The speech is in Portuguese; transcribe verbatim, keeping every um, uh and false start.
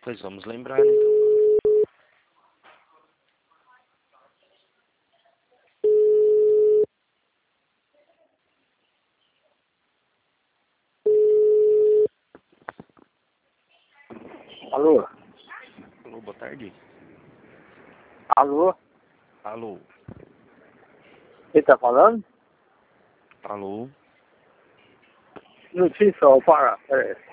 Pois vamos lembrar, então. Alô? Alô, boa tarde. Alô? Alô. Quem tá falando? Alô. Notícia, ó, para. Pera aí.